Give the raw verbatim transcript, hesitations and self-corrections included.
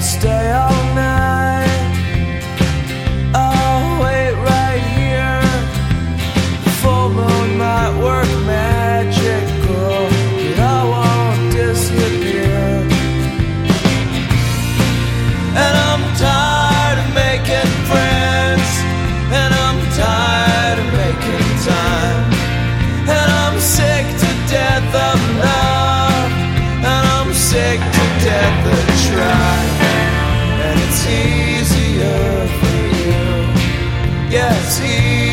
stay all night. I'll wait right here. Full moon might work magical, but I won't disappear. And I'm tired of making friends, and I'm tired of making time, and I'm sick to death of love, and I'm sick to death of trying. And it's easier for you, yeah, it's easier.